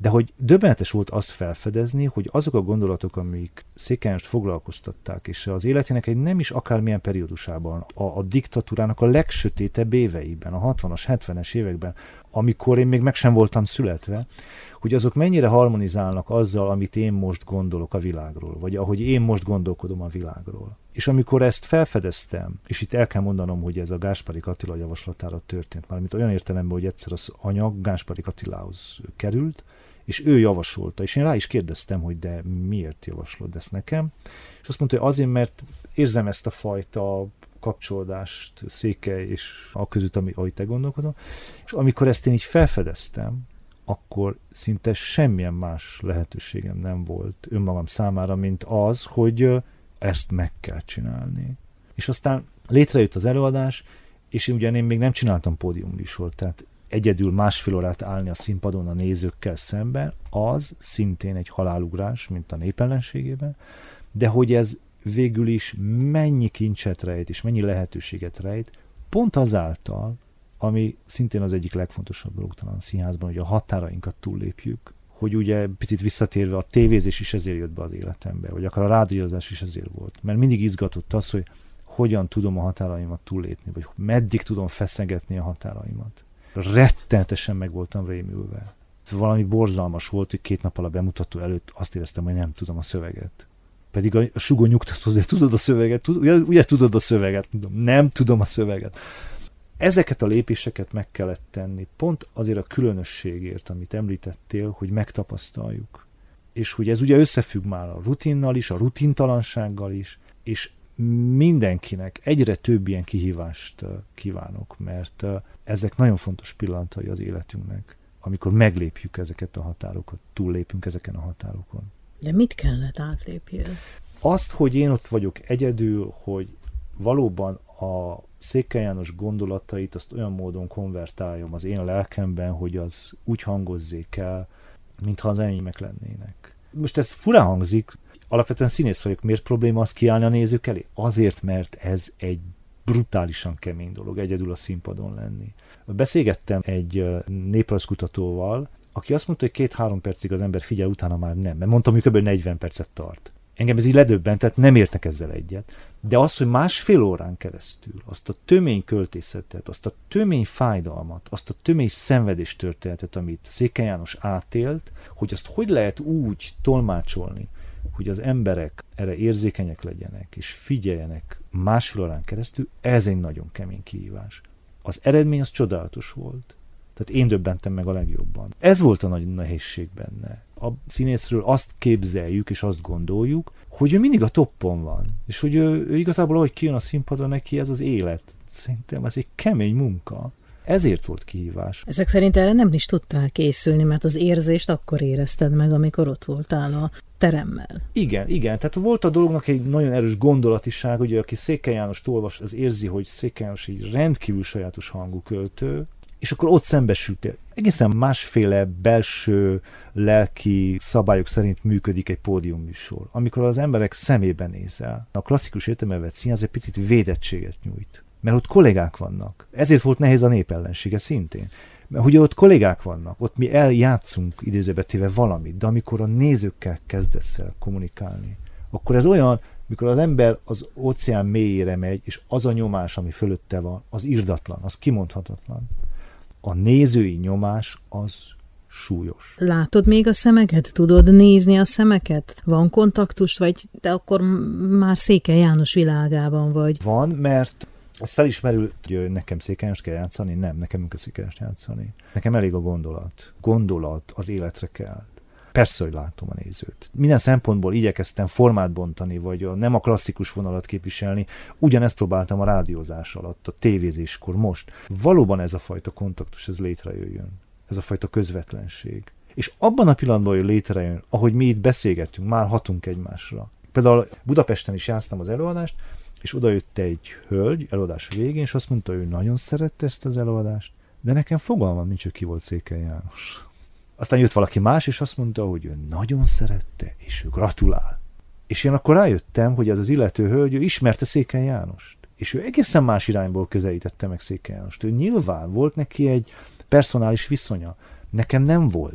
De hogy döbbenetes volt azt felfedezni, hogy azok a gondolatok, amik Székely Jánost foglalkoztatták, és az életének egy nem is akármilyen periódusában, a, a diktatúrának a legsötétebb éveiben, a hatvanas, hetvenes években, amikor én még meg sem voltam születve, hogy azok mennyire harmonizálnak azzal, amit én most gondolok a világról, vagy ahogy én most gondolkodom a világról. És amikor ezt felfedeztem, és itt el kell mondanom, hogy ez a Gáspárik Attila javaslatára történt, mármint olyan értelemben, hogy egyszer az anyag Gáspárik Attilához került, és ő javasolta, és én rá is kérdeztem, hogy de miért javaslod ezt nekem, és azt mondta, hogy azért, mert érzem ezt a fajta kapcsolódást Székely és a között, ami, ahogy te gondolkodom, és amikor ezt én így felfedeztem, akkor szinte semmilyen más lehetőségem nem volt önmagam számára, mint az, hogy ezt meg kell csinálni. És aztán létrejött az előadás, és ugyan én még nem csináltam pódiumműsort, tehát egyedül másfél órát állni a színpadon a nézőkkel szemben, az szintén egy halálugrás, mint a Népellenségében, de hogy ez végül is mennyi kincset rejt, és mennyi lehetőséget rejt, pont azáltal, ami szintén az egyik legfontosabb dolog talán a színházban, hogy a határainkat túllépjük, hogy ugye picit visszatérve a tévézés is ezért jött be az életembe, vagy akár a rádiózás is ezért volt. Mert mindig izgatott az, hogy hogyan tudom a határaimat túllépni, vagy meddig tudom feszegetni a határaimat. Rettenetesen meg voltam rémülve. Valami borzalmas volt, hogy két nappal a bemutató előtt azt éreztem, hogy nem tudom a szöveget. Pedig a sugó nyugtató, de tudod a szöveget, tud, ugye, ugye tudod a szöveget, nem tudom a szöveget. Ezeket a lépéseket meg kellett tenni, pont azért a különösségért, amit említettél, hogy megtapasztaljuk. És hogy ez ugye összefügg már a rutinnal is, a rutintalansággal is, és mindenkinek egyre több ilyen kihívást kívánok, mert ezek nagyon fontos pillanatai az életünknek, amikor meglépjük ezeket a határokat, túllépünk ezeken a határokon. De mit kellett átlépjél? Azt, hogy én ott vagyok egyedül, hogy valóban a Székely János gondolatait azt olyan módon konvertáljam az én lelkemben, hogy az úgy hangozzék el, mintha az enyémek lennének. Most ez furán hangzik, alapvetően színész vagyok, miért probléma az kiállni a nézők elé? Azért, mert ez egy brutálisan kemény dolog, egyedül a színpadon lenni. Beszélgettem egy néprajzkutatóval, aki azt mondta, hogy két-három percig az ember figyel, utána már nem. Mert mondtam, hogy kb. negyven percet tart. Engem ez így ledöbbentett, nem értek ezzel egyet. De az, hogy másfél órán keresztül azt a tömény költészetet, azt a tömény fájdalmat, azt a tömény szenvedés történetet, amit Székely János átélt, hogy azt hogy lehet úgy tolmácsolni, hogy az emberek erre érzékenyek legyenek, és figyeljenek másfél órán keresztül, ez egy nagyon kemény kihívás. Az eredmény az csodálatos volt. Tehát én döbbentem meg a legjobban. Ez volt a nagy nehézség benne. A színészről azt képzeljük, és azt gondoljuk, hogy ő mindig a toppon van. És hogy ő, ő igazából, ahogy kijön a színpadra, neki ez az élet. Szerintem ez egy kemény munka. Ezért volt kihívás. Ezek szerint erre nem is tudtál készülni, mert az érzést akkor érezted meg, amikor ott voltál a teremmel. Igen, igen. Tehát volt a dolognak egy nagyon erős gondolatiság, hogy aki Székely Jánost olvas, az érzi, hogy Székely János egy rendkívül sajátos hangú költő, és akkor ott szembesültél. Egészen másféle belső lelki szabályok szerint működik egy pódiumműsor. Amikor az emberek szemébe nézel, a klasszikus értelemben vett színház egy picit védettséget nyújt. Mert ott kollégák vannak. Ezért volt nehéz a Népellensége szintén. Mert ugye ott kollégák vannak, ott mi eljátszunk idézőbe téve valamit, de amikor a nézőkkel kezdesz el kommunikálni, akkor ez olyan, mikor az ember az óceán mélyére megy, és az a nyomás, ami fölötte van, az irdatlan, az kimondhatatlan. A nézői nyomás az súlyos. Látod még a szemeket? Tudod nézni a szemeket? Van kontaktus, vagy te akkor már Székely János világában vagy? Van, mert ez felismerül, hogy nekem Székely Jánost kell játszani? Nem, nekem nem kell Székely Jánost játszani. Nekem elég a gondolat. Gondolat az életre kell. Persze, hogy látom a nézőt. Minden szempontból igyekeztem formát bontani, vagy a, nem a klasszikus vonalat képviselni. Ugyanezt próbáltam a rádiózás alatt, a tévézéskor most. Valóban ez a fajta kontaktus, ez létrejöjjön. Ez a fajta közvetlenség. És abban a pillanatban, hogy létrejön, ahogy mi itt beszélgetünk, már hatunk egymásra. Például Budapesten is játsztam az előadást, és oda jött egy hölgy előadás végén, és azt mondta, hogy ő nagyon szerette ezt az előadást, de nekem fogalmam nincs, hogy ki volt Székely János. Aztán jött valaki más, és azt mondta, hogy ő nagyon szerette, és ő gratulál. És én akkor rájöttem, hogy ez az illető hölgy, ő ismerte Székely Jánost. És ő egészen más irányból közelítette meg Székely Jánost. Ő nyilván volt neki egy personális viszonya. Nekem nem volt.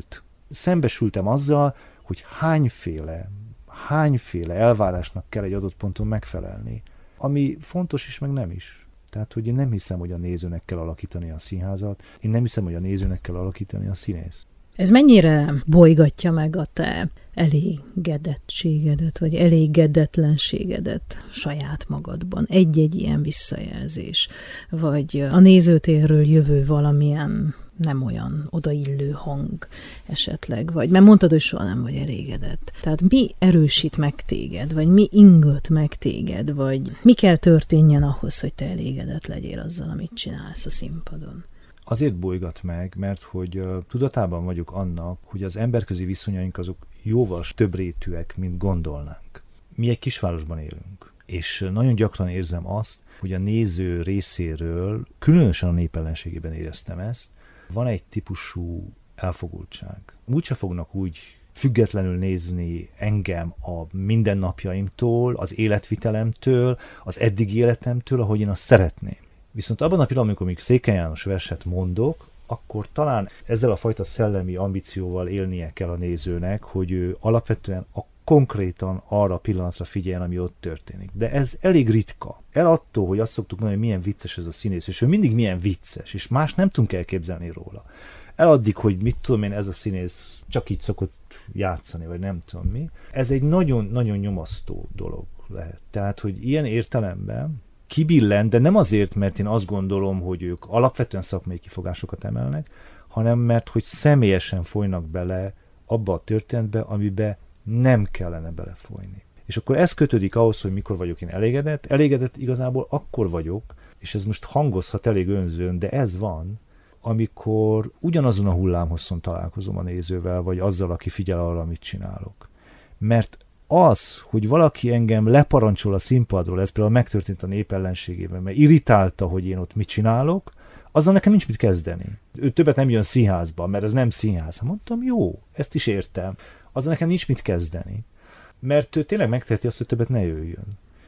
szembesültem azzal, hogy hányféle, hányféle elvárásnak kell egy adott ponton megfelelni, ami fontos is, meg nem is. Tehát, hogy én nem hiszem, hogy a nézőnek kell alakítani a színházat, én nem hiszem, hogy a nézőnek kell alakítani a színészt. Ez mennyire bolygatja meg a te elégedettségedet, vagy elégedetlenségedet saját magadban? Egy-egy ilyen visszajelzés, vagy a nézőtérről jövő valamilyen nem olyan odaillő hang esetleg, vagy mert mondtad, hogy soha nem vagy elégedett. Tehát mi erősít meg téged, vagy mi ingat meg téged, vagy mi kell történjen ahhoz, hogy te elégedett legyél azzal, amit csinálsz a színpadon? Azért bolygat meg, mert hogy uh, tudatában vagyok annak, hogy az emberközi viszonyaink azok jóval többrétűek, mint gondolnánk. Mi egy kisvárosban élünk, és nagyon gyakran érzem azt, hogy a néző részéről, különösen a népellenségében éreztem ezt, van egy típusú elfogultság. Úgyse fognak úgy függetlenül nézni engem a mindennapjaimtól, az életvitelemtől, az eddigi életemtől, ahogy én azt szeretném. Viszont abban a pillanatban, amikor még Székely János verset mondok, akkor talán ezzel a fajta szellemi ambícióval élnie kell a nézőnek, hogy ő alapvetően a konkrétan arra a pillanatra figyeljen, ami ott történik. De ez elég ritka. El attól, hogy azt szoktuk mondani, hogy milyen vicces ez a színész, és ő mindig milyen vicces, és más nem tudunk elképzelni róla. El addig, hogy mit tudom én, ez a színész csak így szokott játszani, vagy nem tudom mi. Ez egy nagyon-nagyon nyomasztó dolog lehet. Tehát, hogy ilyen értelemben kibillen, de nem azért, mert én azt gondolom, hogy ők alapvetően szakmai kifogásokat emelnek, hanem mert, hogy személyesen folynak bele abba a történetbe, amibe nem kellene belefolyni. És akkor ez kötődik ahhoz, hogy mikor vagyok én elégedett. Elégedett igazából akkor vagyok, és ez most hangozhat elég önzőn, de ez van, amikor ugyanazon a hullámhosszon találkozom a nézővel, vagy azzal, aki figyel arra, amit csinálok. Mert az, hogy valaki engem leparancsol a színpadról, ez például megtörtént a Népellenségében, mert irritálta, hogy én ott mit csinálok, azzal nekem nincs mit kezdeni. Ő többet nem jön színházba, mert ez nem színház. Mondtam, jó, ezt is értem. Azzal nekem nincs mit kezdeni. Mert ő tényleg megteheti azt, hogy többet ne jöjjön.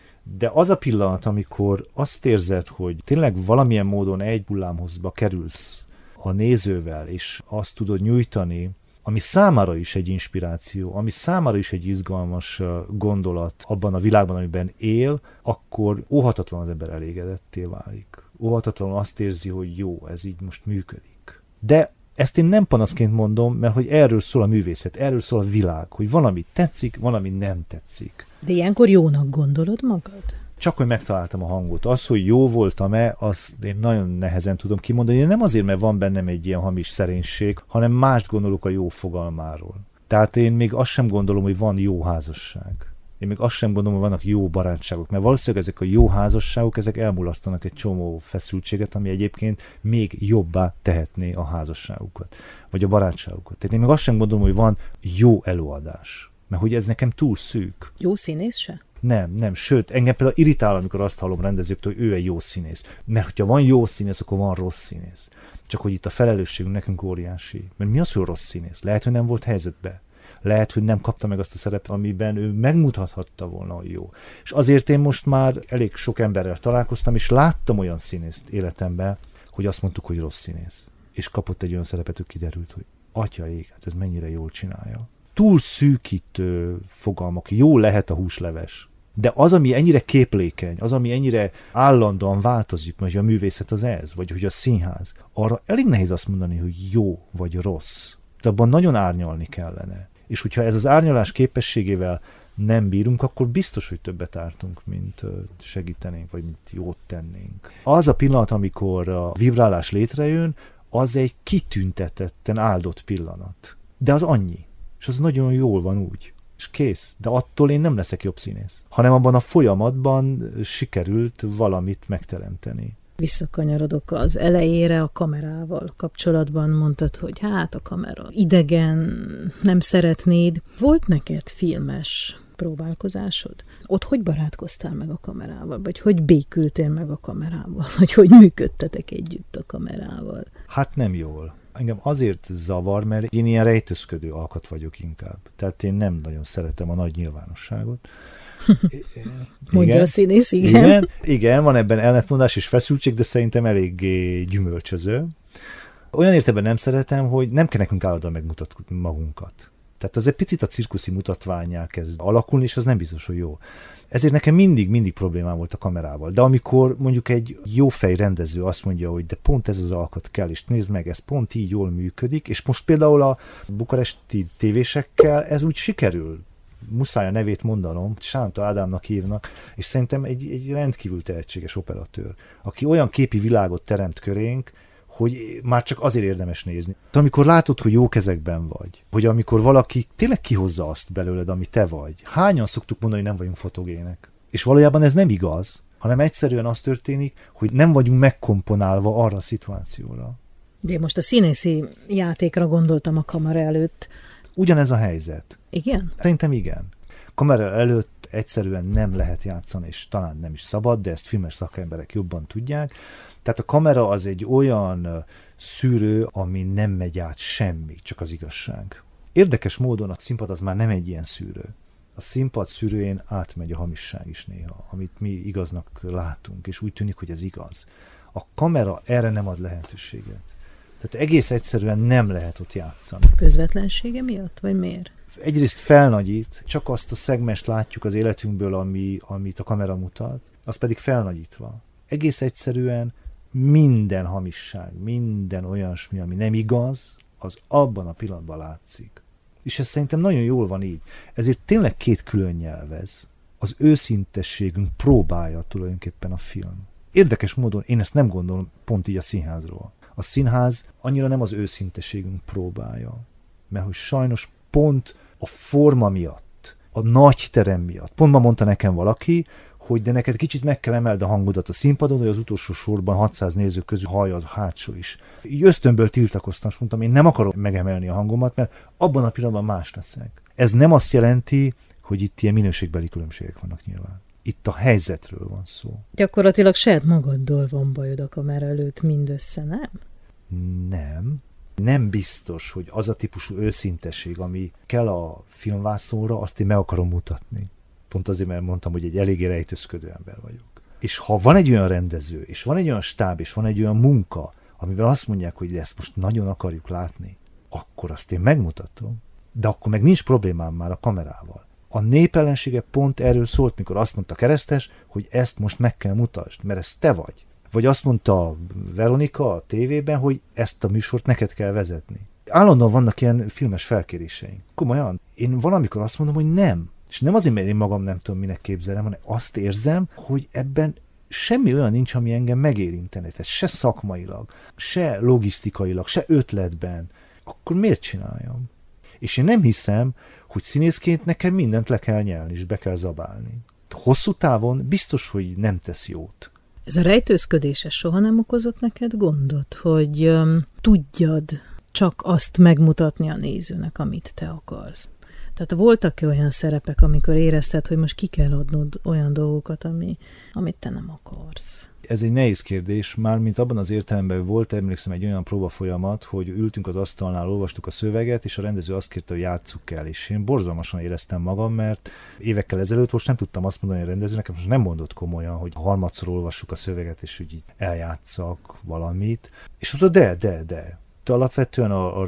De az a pillanat, amikor azt érzed, hogy tényleg valamilyen módon egy hullámhozba kerülsz a nézővel, és azt tudod nyújtani, ami számára is egy inspiráció, ami számára is egy izgalmas gondolat abban a világban, amiben él, akkor óhatatlan az ember elégedetté válik. Óhatatlanul azt érzi, hogy jó, ez így most működik. De ezt én nem panaszként mondom, mert hogy erről szól a művészet, erről szól a világ, hogy valami tetszik, valami nem tetszik. De ilyenkor jónak gondolod magad? Csak, hogy megtaláltam a hangot. Az, hogy jó voltam-e, azt én nagyon nehezen tudom kimondani. Nem azért, mert van bennem egy ilyen hamis szerénység, hanem mást gondolok a jó fogalmáról. Tehát én még azt sem gondolom, hogy van jó házasság. Én még azt sem gondolom, hogy vannak jó barátságok, mert valószínűleg ezek a jó házasságok, ezek elmulasztanak egy csomó feszültséget, ami egyébként még jobbá tehetné a házasságukat, vagy a barátságukat. Tehát én még azt sem gondolom, hogy van jó előadás, mert hogy ez nekem túl szűk. Jó színész se? Nem, nem, sőt, engem például irritál, amikor azt hallom rendezőktől, hogy ő egy jó színész. Mert hogyha van jó színész, akkor van rossz színész. Csak hogy itt a felelősségünk nekünk óriási. Mert mi az, hogy rossz színész? Lehet, hogy nem volt helyzetben. Lehet, hogy nem kapta meg azt a szerepet, amiben ő megmutathatta volna, hogy jó. És azért én most már elég sok emberrel találkoztam, és láttam olyan színészt életemben, hogy azt mondtuk, hogy rossz színész. És kapott egy olyan szerepet, hogy kiderült, hogy atya ég, hát ez mennyire jól csinálja. Túl szűkítő fogalmak, jó lehet a húsleves. De az, ami ennyire képlékeny, az, ami ennyire állandóan változik, mert a művészet az ez, vagy hogy a színház, arra elég nehéz azt mondani, hogy jó vagy rossz. De abban nagyon árnyalni kellene. És hogyha ez az árnyalás képességével nem bírunk, akkor biztos, hogy többet ártunk, mint segítenénk, vagy mint jót tennénk. Az a pillanat, amikor a vibrálás létrejön, az egy kitüntetetten áldott pillanat. De az annyi. És az nagyon jól van úgy. És kész. De attól én nem leszek jobb színész. Hanem abban a folyamatban sikerült valamit megteremteni. Visszakanyarodok az elejére a kamerával kapcsolatban, mondtad, hogy hát a kamera idegen, nem szeretnéd. Volt neked filmes próbálkozásod? Ott hogy barátkoztál meg a kamerával? Vagy hogy békültél meg a kamerával? Vagy hogy működtetek együtt a kamerával? Hát nem jól. Engem azért zavar, mert én ilyen rejtőzködő alkat vagyok inkább. Tehát én nem nagyon szeretem a nagy nyilvánosságot. Mondja igen, a színész, igen. igen. Igen, van ebben ellentmondás és feszültség, de szerintem eléggé gyümölcsöző. Olyan értelemben nem szeretem, hogy nem kell nekünk állandóan megmutatni magunkat. Tehát az egy picit a cirkuszi mutatvánnyá kezd alakulni, és az nem biztos, hogy jó. Ezért nekem mindig, mindig problémám volt a kamerával. De amikor mondjuk egy jófej rendező azt mondja, hogy de pont ez az alkat kell, és nézd meg, ez pont így jól működik, és most például a bukaresti tévésekkel ez úgy sikerül. Muszáj a nevét mondanom, Sánta Ádámnak hívnak, és szerintem egy, egy rendkívül tehetséges operatőr, aki olyan képi világot teremt körénk, hogy már csak azért érdemes nézni. Amikor látod, hogy jó kezekben vagy, hogy amikor valaki tényleg kihozza azt belőled, ami te vagy. Hányan szoktuk mondani, hogy nem vagyunk fotogének. És valójában ez nem igaz, hanem egyszerűen az történik, hogy nem vagyunk megkomponálva arra a szituációra. De most a színészi játékra gondoltam a kamera előtt. Ugyanez a helyzet. Igen? Szerintem igen. Kamera előtt egyszerűen nem lehet játszani, és talán nem is szabad, de ezt filmes szakemberek jobban tudják. Tehát a kamera az egy olyan szűrő, ami nem megy át semmi, csak az igazság. Érdekes módon a színpad az már nem egy ilyen szűrő. A színpad szűrőjén átmegy a hamisság is néha, amit mi igaznak látunk, és úgy tűnik, hogy ez igaz. A kamera erre nem ad lehetőséget. Tehát egész egyszerűen nem lehet ott játszani. Közvetlensége miatt, vagy miért? Egyrészt felnagyít, csak azt a szegmest látjuk az életünkből, ami, amit a kamera mutat, az pedig felnagyítva. Egész egyszerűen minden hamisság, minden olyasmi, ami nem igaz, az abban a pillanatban látszik. És ez szerintem nagyon jól van így. Ezért tényleg két külön nyelvez. Az őszintességünk próbálja tulajdonképpen a film. Érdekes módon én ezt nem gondolom pont így a színházról. A színház annyira nem az őszintességünk próbálja. Mert hogy sajnos pont a forma miatt, a nagy terem miatt, pont ma mondta nekem valaki, hogy de neked kicsit meg kell emeld a hangodat a színpadon, hogy az utolsó sorban hatszáz néző közül hallja az hátsó is. Így ösztönből tiltakoztam, és mondtam, én nem akarom megemelni a hangomat, mert abban a pillanatban más leszek. Ez nem azt jelenti, hogy itt ilyen minőségbeli különbségek vannak nyilván. Itt a helyzetről van szó. Gyakorlatilag saját magaddal van bajod a kamera előtt mindössze, nem? Nem. Nem biztos, hogy az a típusú őszintesség, ami kell a filmvászonra, azt én meg akarom mutatni. Pont azért, mert mondtam, hogy egy eléggé rejtőzködő ember vagyok. És ha van egy olyan rendező, és van egy olyan stáb, és van egy olyan munka, amiben azt mondják, hogy ezt most nagyon akarjuk látni, akkor azt én megmutatom. De akkor meg nincs problémám már a kamerával. A népellensége pont erről szólt, mikor azt mondta Keresztes, hogy ezt most meg kell mutasd, mert ez te vagy. Vagy azt mondta Veronika a tévében, hogy ezt a műsort neked kell vezetni. Állandóan vannak ilyen filmes felkéréseink. Komolyan, én valamikor azt mondom, hogy nem. És nem azért, mert én magam nem tudom, minek képzelem, hanem azt érzem, hogy ebben semmi olyan nincs, ami engem megérintene. Tehát se szakmailag, se logisztikailag, se ötletben. Akkor miért csináljam? És én nem hiszem, hogy színészként nekem mindent le kell nyelni, és be kell zabálni. Hosszú távon biztos, hogy nem tesz jót. Ez a rejtőzködése soha nem okozott neked gondot, hogy um, tudjad csak azt megmutatni a nézőnek, amit te akarsz? Tehát voltak-e olyan szerepek, amikor érezted, hogy most ki kell adnod olyan dolgokat, ami, amit te nem akarsz? Ez egy nehéz kérdés, mármint abban az értelemben volt, emlékszem, egy olyan próbafolyamat, hogy ültünk az asztalnál, olvastuk a szöveget, és a rendező azt kérte, hogy játsszuk el, és én borzalmasan éreztem magam, mert évekkel ezelőtt most nem tudtam azt mondani a rendezőnek, most nem mondott komolyan, hogy harmadszor olvassuk a szöveget, és úgy így eljátszak valamit. És mondta, de, de, de. Alapvetően a, a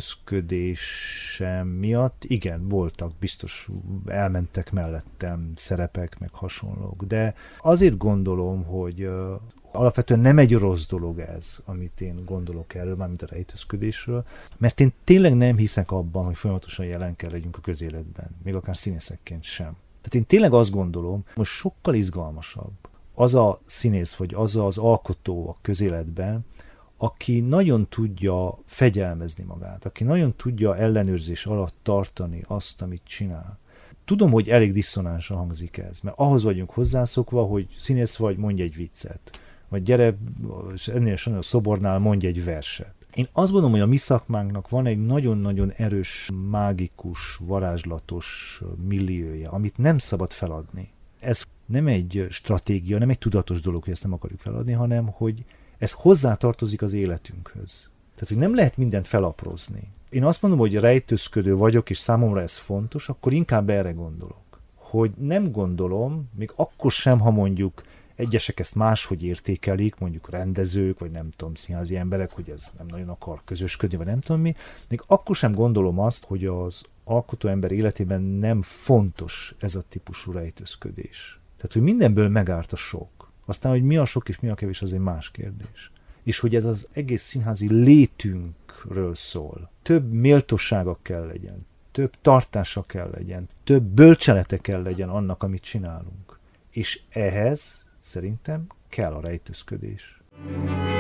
rejtőzködésem miatt igen, voltak, biztos elmentek mellettem szerepek, meg hasonlók, de azért gondolom, hogy uh, alapvetően nem egy rossz dolog ez, amit én gondolok erről, mármint a rejtőzködésről, mert én tényleg nem hiszek abban, hogy folyamatosan jelen kell legyünk a közéletben, még akár színészekként sem. Tehát én tényleg azt gondolom, hogy sokkal izgalmasabb az a színész, vagy az az alkotó a közéletben, aki nagyon tudja fegyelmezni magát, aki nagyon tudja ellenőrzés alatt tartani azt, amit csinál. Tudom, hogy elég disszonánsan hangzik ez, mert ahhoz vagyunk hozzászokva, hogy színész vagy, mondj egy viccet, vagy gyere, ennél a szobornál mondj egy verset. Én azt gondolom, hogy a mi szakmánknak van egy nagyon-nagyon erős, mágikus, varázslatos milliója, amit nem szabad feladni. Ez nem egy stratégia, nem egy tudatos dolog, hogy ezt nem akarjuk feladni, hanem hogy ez hozzátartozik az életünkhöz. Tehát, hogy nem lehet mindent felaprózni. Én azt mondom, hogy rejtőzködő vagyok, és számomra ez fontos, akkor inkább erre gondolok. Hogy nem gondolom, még akkor sem, ha mondjuk egyesek ezt máshogy értékelik, mondjuk rendezők, vagy nem tudom, színházi emberek, hogy ez nem nagyon akar közösködni, vagy nem tudom mi, még akkor sem gondolom azt, hogy az alkotó ember életében nem fontos ez a típusú rejtőzködés. Tehát, hogy mindenből megárt a sok. Aztán, hogy mi a sok és mi a kevés, az egy más kérdés. És hogy ez az egész színházi létünkről szól. Több méltósága kell legyen, több tartása kell legyen, több bölcselete kell legyen annak, amit csinálunk. És ehhez szerintem kell a rejtőzködés.